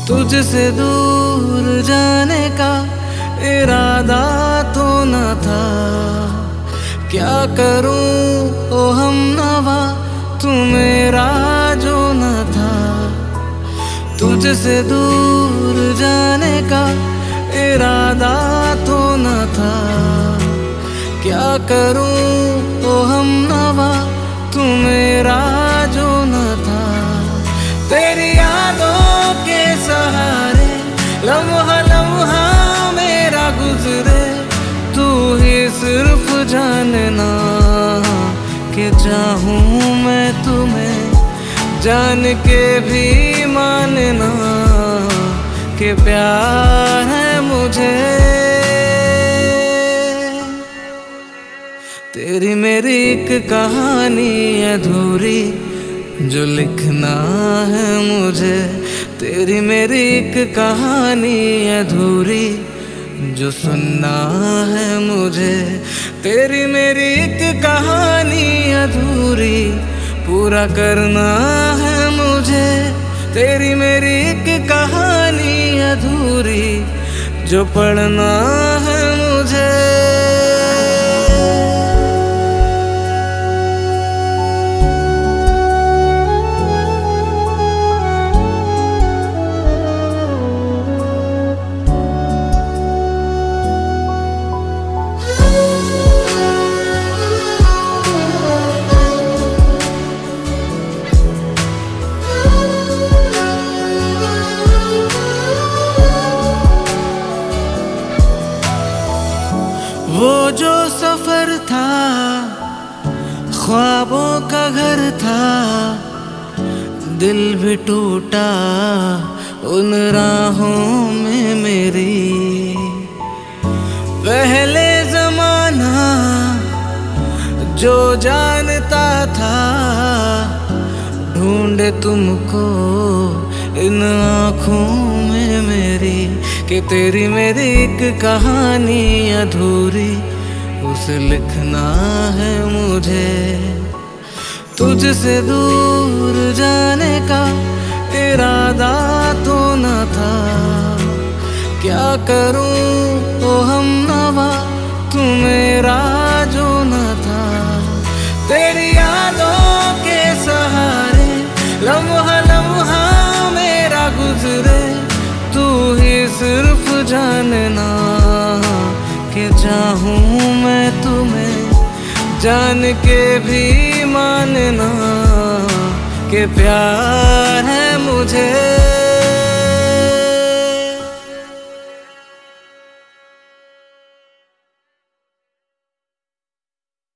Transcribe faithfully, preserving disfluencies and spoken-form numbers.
तुझसे दूर जाने का इरादा तो न था। क्या करूं ओ हमनवा, तू मेरा जो न था। तुझसे दूर जाने का इरादा तो न था। क्या करूं ओ हमनवा, तू मेरा जो न था। तेरी यादों के सहारे लम्हा लम्हा मेरा गुजरे, तू ही सिर्फ जानना कि चाहूं मैं तुम्हें, जान के भी मानना कि प्यार है मुझे। तेरी मेरी एक कहानी अधूरी जो लिखना है मुझे। तेरी मेरी एक कहानी अधूरी जो सुनना है मुझे। तेरी मेरी एक कहानी अधूरी पूरा करना है मुझे। तेरी मेरी एक कहानी अधूरी जो पढ़ना है मुझे। वो जो सफर था ख्वाबों का घर था, दिल भी टूटा उन राहों में मेरी। पहले जमाना जो जानता था, ढूंढे तुमको इन आँखों में मेरी। कि तेरी मेरी एक कहानी अधूरी उसे लिखना है मुझे। तुझसे दूर जाने का इरादा तो न था। क्या करूं ओ हमनवा, तू मेरा जो न था। तेरी यादों के सहारे लम्हा लम्हा मेरा गुजरे, तू ही सिर्फ जानना कि चाहूं मैं तुम्हें, जान के भी मानना कि प्यार है मुझे।